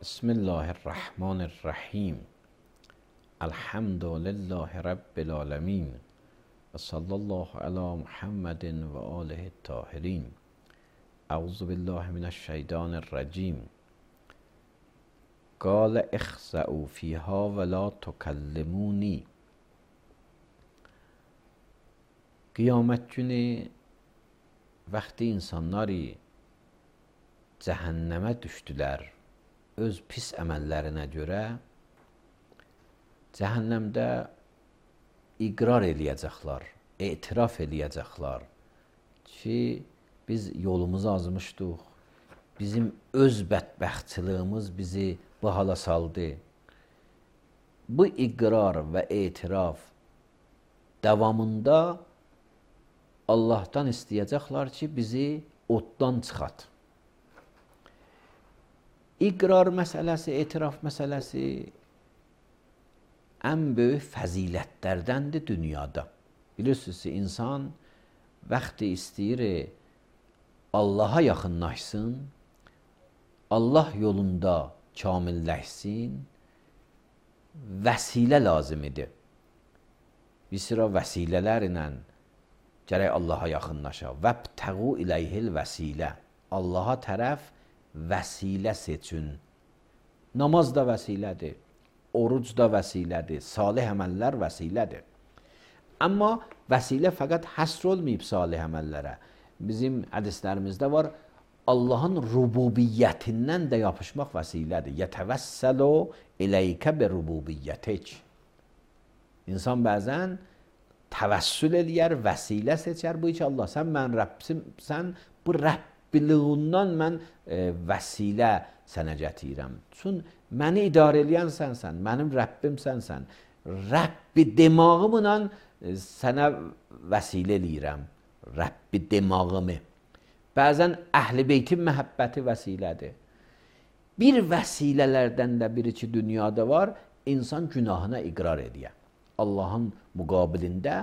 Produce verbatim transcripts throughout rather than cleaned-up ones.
بسم الله الرحمن الرحیم. الحمد لله رب العالمین و صلی الله علی محمد و آله الطاهرین. اعوذ بالله من الشیطان الرجیم. قال اخسئوا فیها ولا تکلمونی. Qiyamət günü vaxtı insanları cəhənnəmə düşdülər öz pis əməllərinə görə, cəhənnəmdə iqrar eləyəcəklər, etiraf eləyəcəklər ki, biz yolumuzu azmışdıq, bizim öz bədbəxtçiliyimiz bizi bu hala saldı. Bu iqrar və etiraf davamında Allahdan istəyəcəklər ki, bizi oddan çıxart. İqrar məsələsi, etiraf məsələsi ən böyük fəzilətlərdəndir dünyada. Bilirsiniz ki, insan vaxtı istəyir Allaha yaxınlaşsın, Allah yolunda kamilləşsin, vəsilə lazım idi. Bir sıra vəsilələr ilə gərək Allaha yaxınlaşa. Vəbtəğu iləyhil vəsilə. Allaha tərəf vəsilə seçin. Namaz da vəsilədir, oruc da vəsilədir, salih əməllər vəsilədir. Amma vəsilə fəqət həsr olmayıb salih əməllərə. Bizim hədislərimizdə var, Allahın rububiyyətindən də yapışmaq vəsilədir. Yətəvəssəlu iləykə bi rububiyyətik. İnsan bəzən təvəssül eləyər, vəsilə seçər. Bu ki, Allah, sən mən Rəbbimsən, bu Rəbbiliğindən mən e, vəsilə sənə gətirirəm. Çün məni idarə eləyən sənsən, mənim Rəbbim sənsən. Rəbbi demağımla e, sənə vəsilə eləyirəm. Rəbbi demağımı. Bəzən əhl-i beytin məhəbbəti vəsilədir. Bir vəsilələrdən də biri ki, dünyada var, insan günahına iqrar edir. Allahın müqabilində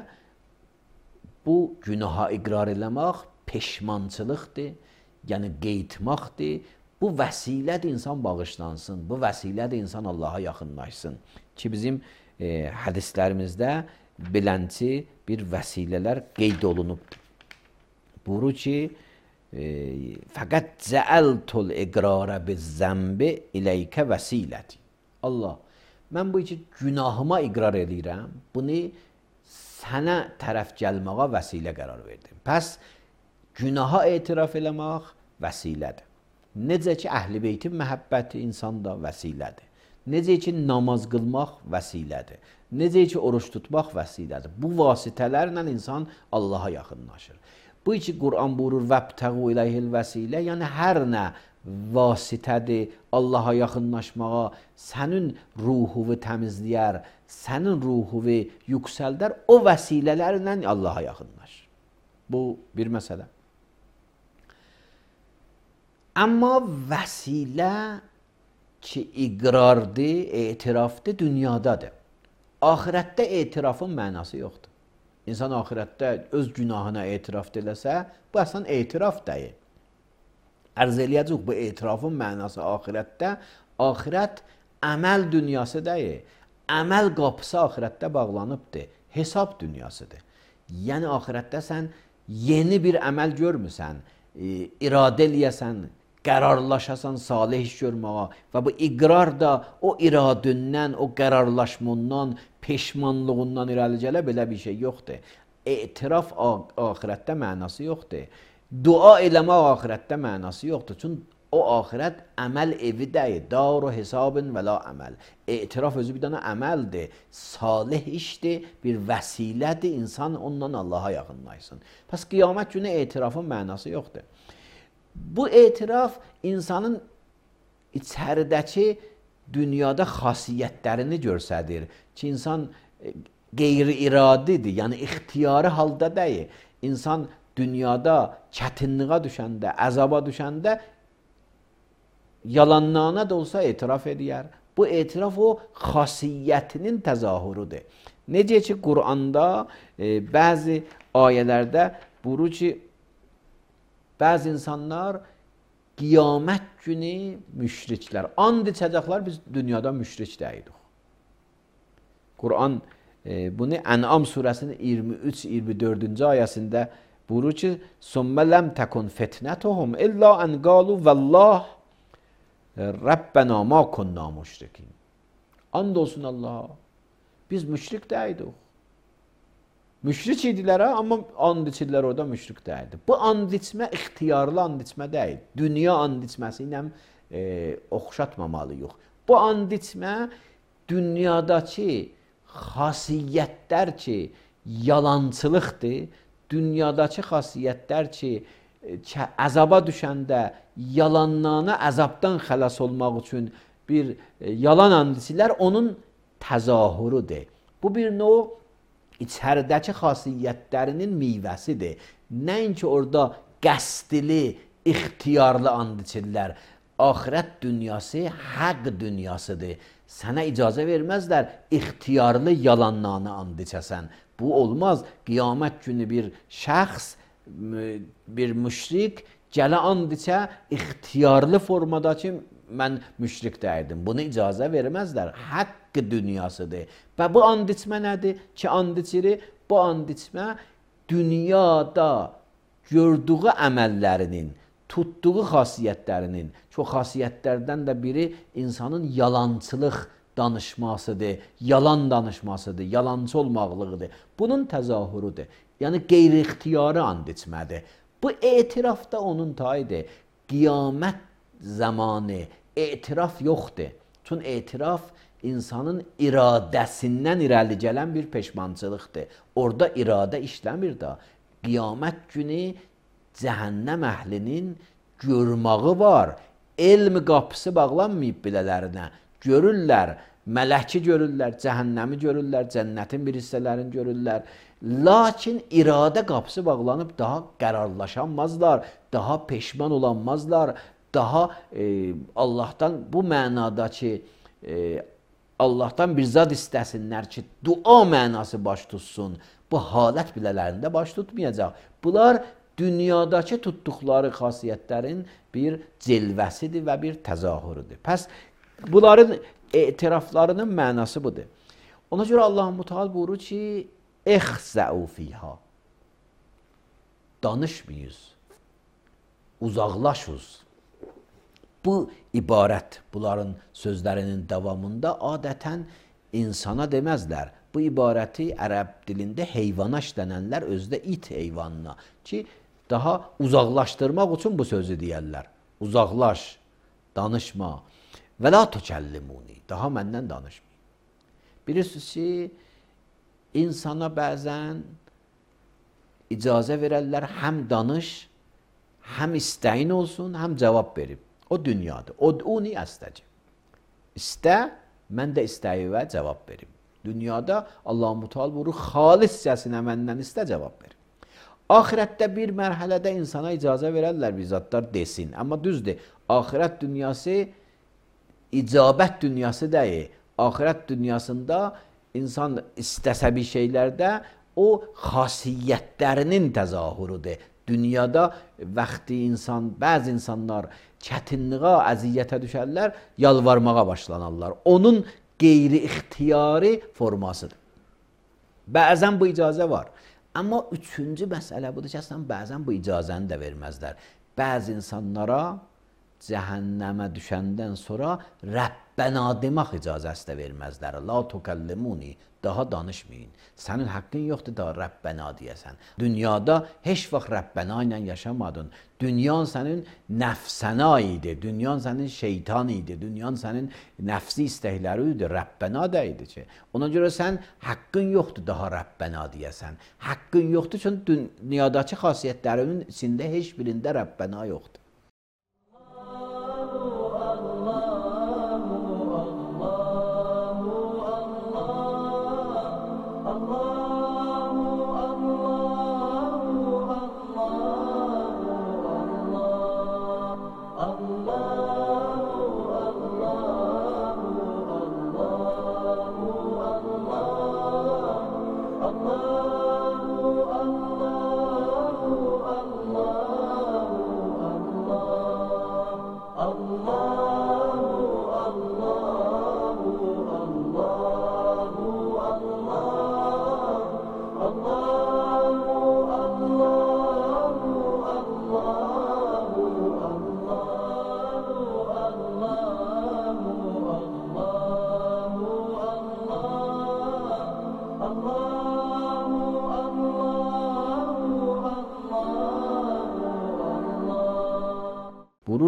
bu günaha iqrar eləmək peşmançılıqdır, yəni qeytmaqdır. Bu vəsilədir insan bağışlansın, bu vəsilədir insan Allaha yaxınlaşsın. Ki bizim e, hədislərimizdə bilənçi bir vəsilələr qeyd olunubdur. Buyurur ki, e, fəqət cəəltul iqrara bizzəmbi iləykə vəsiləti. Allah, mən bu iki günahıma iqrar edirəm, bunu sənə tərəf gəlməyə vəsilə qərar verdim. Pəs, günaha etiraf eləmək vəsilədir. Necə ki, əhl-i beytin məhəbbəti insanda vəsilədir. Necə ki, namaz qılmaq vəsilədir. Necə ki, oruç tutmaq vəsilədir. Bu vasitələrlə insan Allaha yaxınlaşır. Bu iki Qur'an buyurur, vəbtəğu iləyhil vəsilə, yəni hər nə vasitədir Allaha yaxınlaşmağa, sənin ruhuvu təmizləyər, sənin ruhuvu yüksəldər, o vəsilələrlə Allaha yaxınlaş. Bu bir məsələ. Amma vəsilə ki, iqrardır, etirafdır, dünyadadır. Ahirətdə etirafın mənası yoxdur. İnsan ahirətdə öz günahına etiraf eləsə, bu əslən etiraf deyil. Ərz eləyəcək, bu etirafın mənası ahirətdə, ahirət əməl dünyası deyil. Əməl qapısı ahirətdə bağlanıbdır, hesab dünyasıdır. Yəni, ahirətdə sən yeni bir əməl görmüsən, e, iradə eləyəsən, qərarlaşasan salih iş görməyə və bu iqrar da o iradündən, o qərarlaşmandan, peşmanlığından irəli gələ belə bir şey yoxdur. Etiraf ahirətdə mənası yoxdur. Dua eləmək ahirətdə mənası yoxdur. Çünki o ahirət əməl evi deyil. Daru hesabın və la əməl. Etiraf özü bir dənə əməldir. Salih işdir, bir vəsilədir. İnsan ondan Allaha yaxınlaşsın. Pəs qiyamət günü etirafın mənası yoxdur. Bu etiraf insanın içəridəki dünyada xasiyyətlərini göstərir ki, insan qeyri-iradidir, yəni ixtiyari halda deyil. İnsan dünyada çətinliyə düşəndə, əzaba düşəndə yalanlarına da olsa etiraf edər. Bu etiraf o xasiyyətinin təzahürüdür. Necə ki, Qur'anda e, bəzi ayələrdə buyurur ki, bəzi insanlar qiyamət günü müşriklər, and içəcəklər, biz dünyada müşrik deyirik. Quran e, bunu Ən'am surəsinin iyirmi üç iyirmi dördüncü ayəsində buyurur ki, "Summa lam takun fitnatuhum illa an qalu vallah Rabbena ma kunna müşrikin." And olsun Allah'a. Biz müşrik deyildik. Müşrik idilər, amma and içirlər orada müşrik deyildi. Bu and içmə ixtiyarlı and içmə deyil. Dünya and içməsi ilə e, oxşatmamalıyıq. Bu and içmə dünyadakı xasiyyətlər ki, yalançılıqdır, dünyadakı xasiyyətlər ki, əzaba düşəndə yalanlarına əzabdan xəlas olmaq üçün bir e, yalan and içirlər, onun təzahürüdür. Bu bir növ içəridəki xasiyyətlərinin meyvəsidir. Nəinki orada qəsdli, ixtiyarlı and içirlər. Axirət dünyası haqq dünyasıdır. Sənə icazə verməzlər ixtiyarlı yalanlarını and içəsən. Bu olmaz. Qiyamət günü bir şəxs, bir müşrik gələ and içə, ixtiyarlı formada ki, mən müşrik deyildim. Bunu icazə verməzlər. Haqq dünyasıdır. Və bu and içmə nədir? Ki, and içirir. Bu and içmə dünyada gördüyü əməllərinin, tutduğu xasiyyətlərinin, çox xasiyyətlərdən də biri insanın yalançılıq danışmasıdır, yalan danışmasıdır, yalancı olmaqlığıdır. Bunun təzahürüdür. Yəni, qeyri-ixtiyarı and içmədir. Bu etiraf da onun tayıdır. Qiyamət zamanı etiraf yoxdur. Çünki etiraf insanın iradəsindən irəli gələn bir peşmançılıqdır. Orada iradə işləmir də. Qiyamət günü cəhənnəm əhlinin görməyi var. Elm qapısı bağlanmayıb bilələrinə. Görürlər, mələki görürlər, cəhənnəmi görürlər, cənnətin bir hissələrini görürlər. Lakin iradə qapısı bağlanıb daha qərarlaşanmazlar, daha peşman olanmazlar, daha e, Allahdan bu mənadakı e, Allahdan bir zad istəsinlər ki, dua mənası baş tutsun. Bu halət bilələrində baş tutmayacaq. Bunlar dünyadakı tutduqları xasiyyətlərin bir cilvəsidir və bir təzahürüdür. Pəs bunların etiraflarının mənası budur. Ona görə Allah-u Müteal buyurur ki, "İxzəu fiha." Danışmayız. Uzaqlaşız. Bu ibarət, bunların sözlərinin davamında adətən insana deməzlər. Bu ibarəti ərəb dilində heyvana işlənənlər özdə it heyvanına ki, daha uzaqlaşdırmaq üçün bu sözü deyərlər. Uzaqlaş, danışma. Və la tükəllimuni, daha məndən danışmayın. Bilirsiniz ki, insana bəzən icazə verərlər, həm danış, həm istəyin olsun, həm cavab verib. O dünyadır. Ud'uni əstəcib. İstə, mən də istəyi və cavab verim. Dünyada Allah-u Müteal buyurur, xaliscəsinə məndən istə, cavab verim. Axirətdə bir mərhələdə insana icazə verərlər, bizatlar desin. Amma düzdür, axirət dünyası icabət dünyası deyil. Axirət dünyasında insan istəsə bir şeylərdə o xasiyyətlərinin təzahürüdür. Dünyada vaxtı insan, bəzi insanlar çətinliğə, əziyyətə düşərlər, yalvarmağa başlanarlar. Onun qeyri-ixtiyari formasıdır. Bəzən bu icazə var. Amma üçüncü məsələ budur ki, əslən, bəzən bu icazəni də verməzlər. Bəzi insanlara cəhənnəmə düşəndən sonra Rəbbənə demək icazəsi də verməzlər. La tükəllimuni, daha danışmayın. Sənin haqqın yoxdur da Rəbbənə deyəsən. Dünyada heç vaxt Rəbbənə ilə yaşamadın. Dünyan sənin nəfsənə idi, dünyan sənin şeytan idi, dünyan sənin nəfsi istəkləri idi, Rəbbənə də idi ki. Ona görə sən haqqın yoxdur daha Rəbbənə deyəsən. Haqqın yoxdur, çünki dünyadakı xasiyyətlərinin içində heç birində Rəbbənə yoxdur.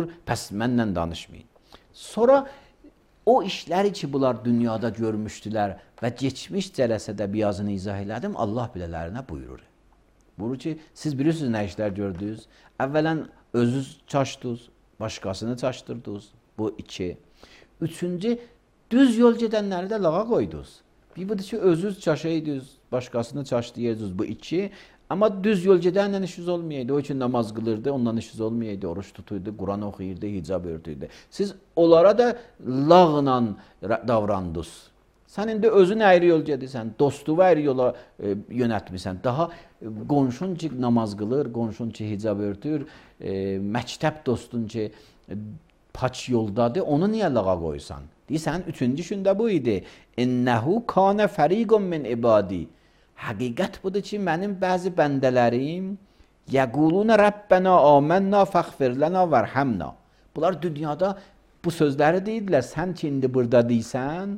pəs mənlə danışmayın. Sonra o işləri ki, bunlar dünyada görmüşdülər və keçmiş cələsədə biyazını izah elədim, Allah bilələrinə buyurur. Buyurur ki, siz bilirsiniz nə işlər gördünüz? Əvvələn özünüz çaşdınız, başqasını çaşdırdınız, bu iki. Üçüncü, düz yol gedənləri də lağa qoydunuz. Bir budur ki, özünüz çaşaydınız, başqasını çaşdırırdınız, bu iki. Amma düz yol gedənlə işiniz olmayaydı. O üçün namaz qılırdı, ondan işiniz olmayaydı. Oruç tutuydu, Quran oxuyurdu, hicab örtüydü. Siz onlara da lağla davrandınız. Sən indi özün əyri yol gedirsən, dostuva əyri yola e, yönətmirsən. Daha e, qonşun ki namaz qılır, qonşun ki hicab örtür, e, məktəb dostun ki e, paç yoldadır, onu niyə lağa qoysan? Deyirsən, üçüncü şündə bu idi. İnnəhu kanə fəriqun min ibadi. Həqiqət budur ki, mənim bəzi bəndələrim yəqulunə Rəbbənə amennə fəxfir lənə vərhəmnə. Bunlar dünyada bu sözləri deyirlər. Sən ki, indi burada deyirsən,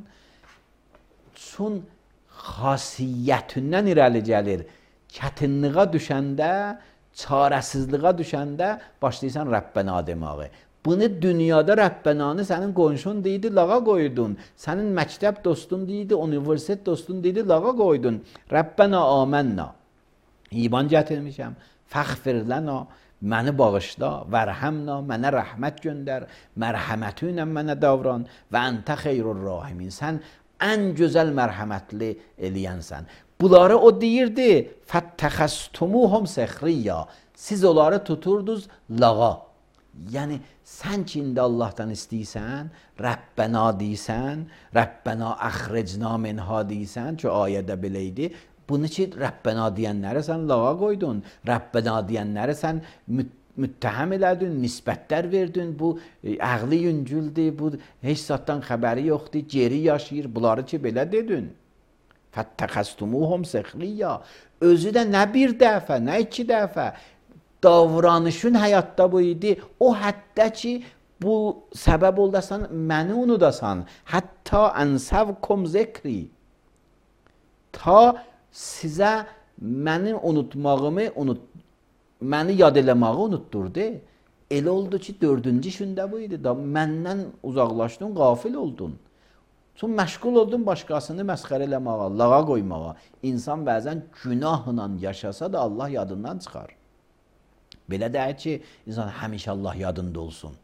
çün xasiyyətindən irəli gəlir. Çətinliğə düşəndə, çarəsizliğə düşəndə başlayırsan Rəbbənə deməyə. Bunu dünyada Rəbbənanı sənin qonşun deyildi, lağa qoydun. Sənin məktəb dostun deyildi, universitet dostun deyildi, lağa qoydun. Rəbbənə amennə. İman gətirmişəm. Fəxfir lənə. Məni bağışla. Vərhəmnə. Mənə rəhmət göndər. Mərhəməti ilə mənə davran. Və əntə xeyrur rahimin. Sən ən gözəl mərhəmətli eləyənsən. Bunları o deyirdi. Fəttəxəstumuhum səxriyyə. Siz onları tuturdunuz lağa. Yəni, sən ki, indi Allahdan istəyirsən, Rəbbənə deyirsən, Rəbbənə əxricna minha deyirsən ki, ayədə belə idi. Bunu ki, Rəbbənə deyənləri sən lağa qoydun, Rəbbənə deyənləri sən müttəhəm elədin, nisbətlər verdin, bu əqli yüngüldür, bu heç zatdan xəbəri yoxdur, geri yaşayır, bunları ki, belə dedin. Fəttəxəstumuhum səxriyyə. Özü də nə bir dəfə, nə iki dəfə, davranışın həyatda bu idi. O hətta ki, bu səbəb oldasan, məni unudasan. Hətta ənsəvkum zikri. Ta sizə mənim unutmağımı, unut, məni yad eləməyi unutturdu. Elə oldu ki, dördüncü şündə bu idi. Da məndən uzaqlaşdın, qafil oldun. Sonra məşğul oldun başqasını məsxər eləməyə, lağa qoymağa. İnsan bəzən günahla yaşasa da Allah yadından çıxar. Belə deyək ki, insan həmişə Allah yadında olsun.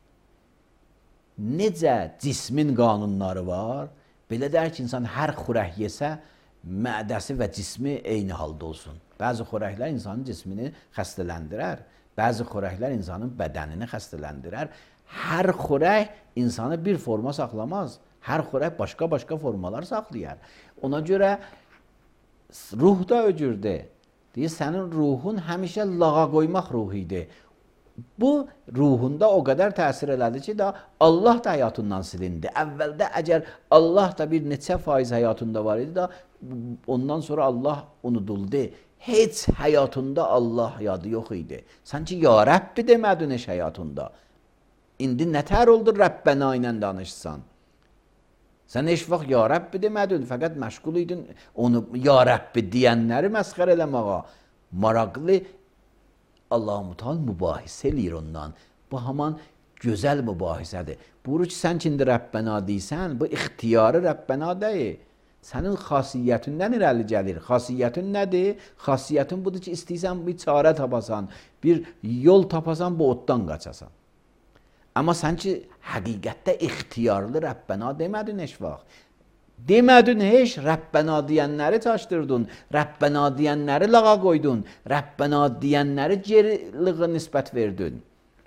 Necə cismin qanunları var, belə deyək ki, insan hər xörək yesə, mədəsi və cismi eyni halda olsun. Bəzi xörəklər insanın cismini xəstələndirər, bəzi xörəklər insanın bədənini xəstələndirər. Hər xörək insanı bir forma saxlamaz, hər xörək başqa-başqa formalar saxlayar. Ona görə ruh da öcürdür. Deyir, sənin ruhun həmişə lağa qoymaq ruhu idi. Bu, ruhunda o qədər təsir elədi ki, da Allah da həyatından silindi. Əvvəldə əgər Allah da bir neçə faiz həyatında var idi, da ondan sonra Allah unuduldu. Heç həyatında Allah yadı yox idi. Sanki, ya Rəbbi demədin heç həyatında. İndi nətər oldu Rəbbənə ilə danışsan? Sən heç vaxt ya Rəbbi demədin, fəqət məşğul idin onu ya Rəbbi deyənləri məsxər eləməyə. Maraqlı Allah-u Teala mübahisə eləyir ondan. Bu haman gözəl mübahisədir. Buyurur ki, sən ki, indi Rəbbənə deyirsən, bu ixtiyarı Rəbbənə deyil. Sənin xasiyyətindən irəli gəlir. Xasiyyətin nədir? Xasiyyətin budur ki, istəyirsən bir çarə tapasan, bir yol tapasan, bu otdan qaçasan. Amma sən ki, həqiqətdə ixtiyarlı Rəbbənə demədin heç vaxt. Demədin heç, Rəbbənə deyənləri çaşdırdın, Rəbbənə deyənləri lağa qoydun, Rəbbənə deyənləri geriliğə nisbət verdin.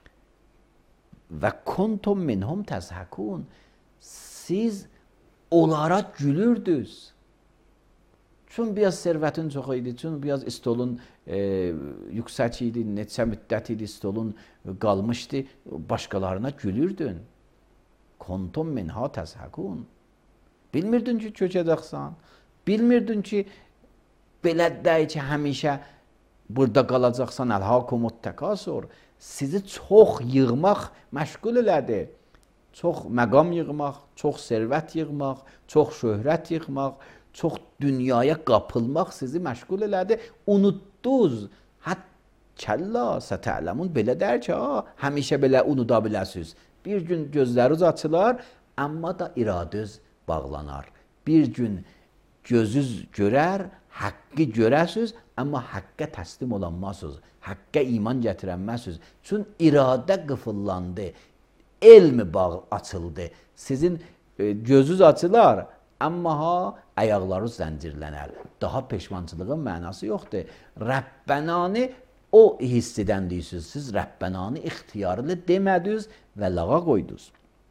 Və kuntum minhum təzhəkun. Siz onlara gülürdünüz. Çün biraz servətin çox idi, çün biraz stolun e, yüksək idi, neçə müddət idi stolun qalmışdı, başqalarına gülürdün. Kuntum minha təzhəkun. Bilmirdin ki, köçəcəksən. Bilmirdin ki, belə deyək ki, həmişə burada qalacaqsan, əlhəkumut təkasur. Sizi çox yığmaq məşğul elədi. Çox məqam yığmaq, çox servət yığmaq, çox şöhrət yığmaq, çox dünyaya qapılmaq sizi məşğul elədi. Unutdunuz. Hətta Kəlla sətələmun belə dər ki, ha, həmişə belə unuda biləsiniz. Bir gün gözləriniz açılar, amma da iradəniz bağlanar. Bir gün gözünüz görər, haqqı görəsiniz, amma haqqa təslim olanmazsınız. Haqqa iman gətirənməzsiniz. Çünki iradə qıfıllandı, elm bağ açıldı. Sizin e, gözünüz açılar, amma ha, ayaqlarınız zəncirlənər. Daha peşmançılığın mənası yoxdur. Rəbbənani o hiss edən deyirsiniz. Siz Rəbbənani ixtiyarlı demədiniz və lağa qoydunuz.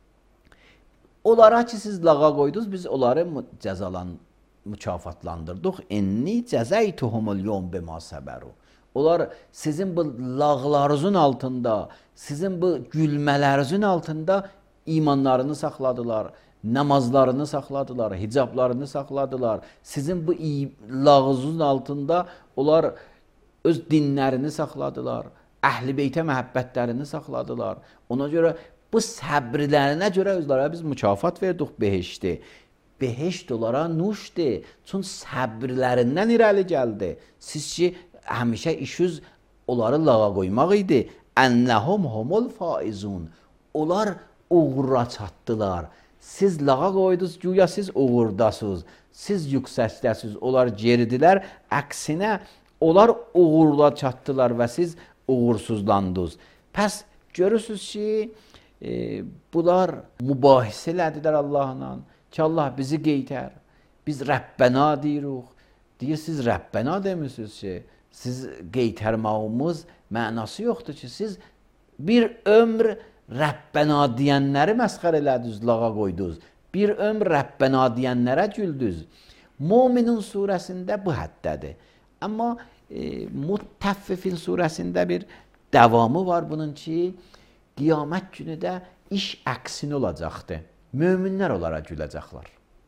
Onlara ki, siz lağa qoydunuz, biz onları cəzalan, mükafatlandırdıq. İnni cəzəytuhumul yom bima səbəru. Onlar sizin bu lağlarınızın altında, sizin bu gülmələrinizin altında imanlarını saxladılar, namazlarını saxladılar, hicablarını saxladılar. Sizin bu lağınızın altında onlar öz dinlərini saxladılar, əhl-i beytə məhəbbətlərini saxladılar. Ona görə bu səbirlərinə görə özlərə biz mükafat verdik behişti. Behişt onlara nuşdur. Çünki səbirlərindən irəli gəldi. Siz ki, həmişə işiniz onları lağa qoymaq idi. Ennəhum humul faizun. Onlar uğura çatdılar. Siz lağa qoydunuz, güya siz uğurdasınız. Siz yüksəkdəsiniz, onlar geridilər. Əksinə, onlar uğurla çatdılar və siz uğursuzlandınız. Pəs görürsünüz ki, e, bunlar mübahisələdilər Allahla. Ki, Allah bizi qeytər. Biz Rəbbəna deyirik. Deyirsiniz, Rəbbəna demirsiniz ki, siz qeytərmağımız mənası yoxdur ki, siz bir ömr Rəbbəna deyənləri məsxər elədiniz, lağa qoydunuz. Bir ömr Rəbbəna deyənlərə güldünüz. Müminin surəsində bu həddədir. Amma e, Muttəffifin surəsində bir davamı var bunun ki, qiyamət günü də iş əksini olacaqdır. Möminlər onlara güləcəklər.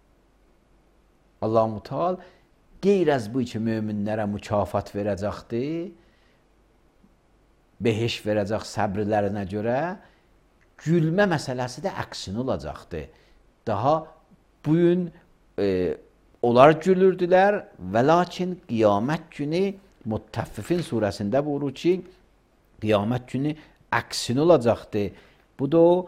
Allah-u Teala qeyr-əz bu ki, möminlərə mükafat verəcəkdir, behiş verəcək səbirlərinə görə, gülmə məsələsi də əksin olacaqdır. Daha bugün e, onlar gülürdülər və lakin qiyamət günü Muttəffifin surəsində buyurur ki, qiyamət günü əksin olacaqdır. Bu da o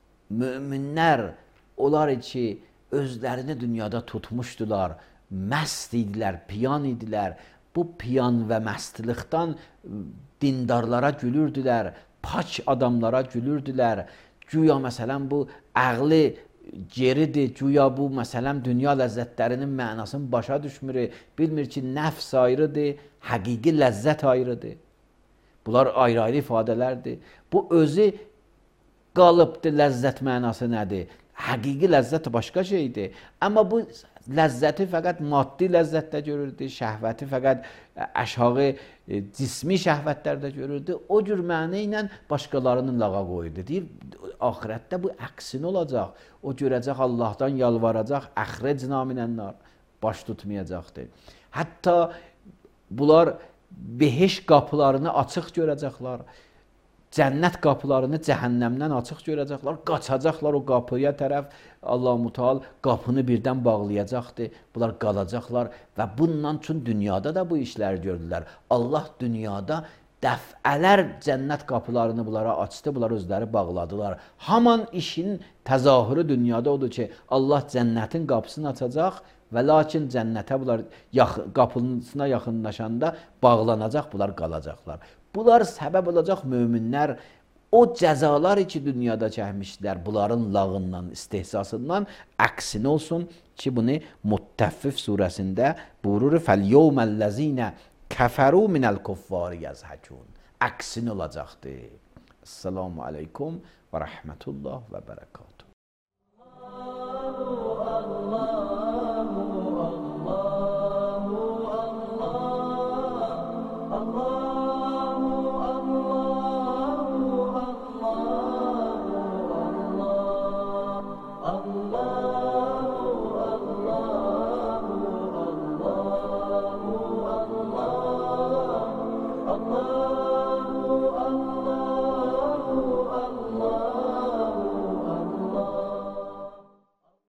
möminlər, onlar ki, özlərini dünyada tutmuşdular, məst idilər, piyan idilər. Bu piyan və məstlikdən dindarlara gülürdülər, pak adamlara gülürdülər. Güya məsələn bu əqli geridir, güya bu məsələn dünya ləzzətlərinin mənasını başa düşmür, bilmir ki, nəfs ayrıdır, həqiqi ləzzət ayrıdır. Bunlar ayrı-ayrı ifadələrdir. Bu özü qalıbdır, ləzzət mənası nədir? Həqiqi ləzzət başqa şeydir. Amma bu ləzzəti fəqət maddi ləzzətdə görürdü, şəhvəti fəqət əşağı cismi şəhvətlərdə görürdü. O cür mənə ilə başqalarının lağa qoydu. Deyir, axirətdə bu əksin olacaq. O görəcək, Allahdan yalvaracaq, əxrec naminənlər baş tutmayacaqdır. Hətta bunlar behiş qapılarını açıq görəcəklər. Cənnət qapılarını cəhənnəmdən açıq görəcəklər, qaçacaqlar o qapıya tərəf. Allah-u Teala qapını birdən bağlayacaqdır, bunlar qalacaqlar və bundan üçün dünyada da bu işləri gördülər. Allah dünyada dəfələr cənnət qapılarını bunlara açdı, bunlar özləri bağladılar. Haman işin təzahürü dünyada odur ki, Allah cənnətin qapısını açacaq və lakin cənnətə bunlar qapısına yaxınlaşanda bağlanacaq, bunlar qalacaqlar. Bunlar səbəb olacaq möminlər o cəzalar ki, dünyada çəkmişdilər, bunların lağından, istehzasından əksin olsun ki, bunu Muttəffif surəsində buyurur, فَالْيَوْمَ كَفَرُوا مِنَ الْكُفَّارِ يَزْحَكُونَ əksin olacaqdır. Esselamu aleykum və rəhmətullah və bərəkatuhu. Allah